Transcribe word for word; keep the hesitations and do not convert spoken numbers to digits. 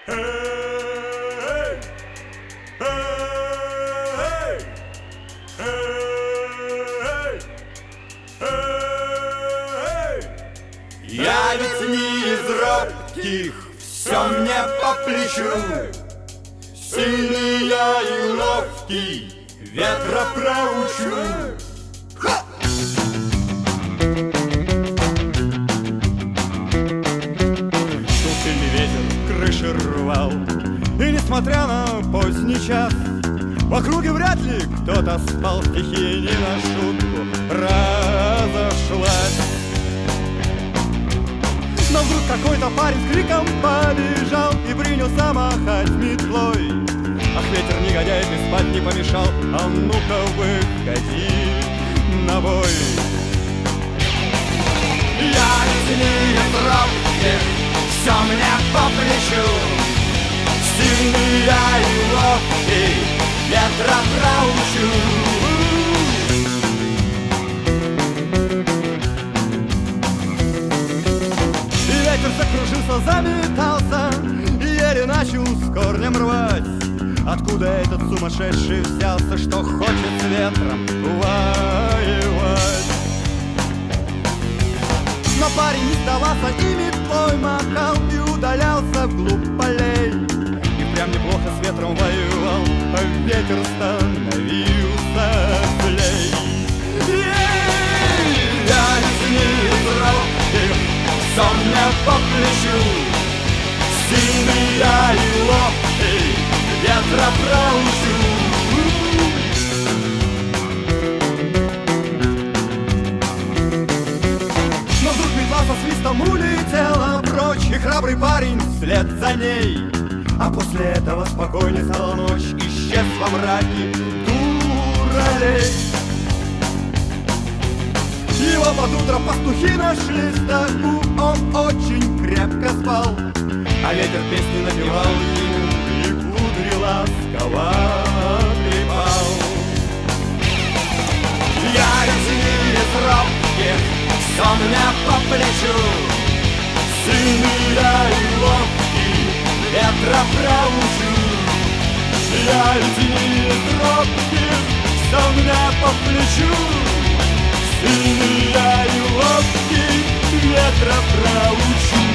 Я ведь не из робких, все мне по плечу. Сильный я и ловкий, ветра проучу. Шел сильный ветер, крыши рвал, и несмотря на поздний час, в округе вряд ли кто-то спал. Стихия не на шутку разошлась. Но вдруг какой-то парень с криком побежал и принялся махать метлой. Ах, ветер негодяй, ты спать не помешал, а ну-ка выходи на бой. Я ведь не из робких, все мне по плечу. Сильный я и ловкий, ветра проучу. Ветер закружился, заметался, и еле начал с корнем рвать. Откуда этот сумасшедший взялся, что хочет с ветром воевать? Но парень не сдавался и метлой махал, и удалялся вглубь полей. И прям неплохо с ветром воевал, а ветер становился злей. Я ведь не из робких, все мне по плечу. Сильный я и ловкий, ветра проучу. Но вдруг метла со свистом улетела прочь, и храбрый парень вслед за ней. А после этого спокойней стала ночь, исчез во мраке дуралей. Его под утро пастухи нашли в стогу, он очень крепко спал, а ветер песни напевал ему, и кудри ласково трепал. Я ведь не из робких, все мне по плечу. Сильный я и ловкий, ветра проучу. Я ведь не из робких, все мне по плечу. Сильный я и ловкий, ветра проучу.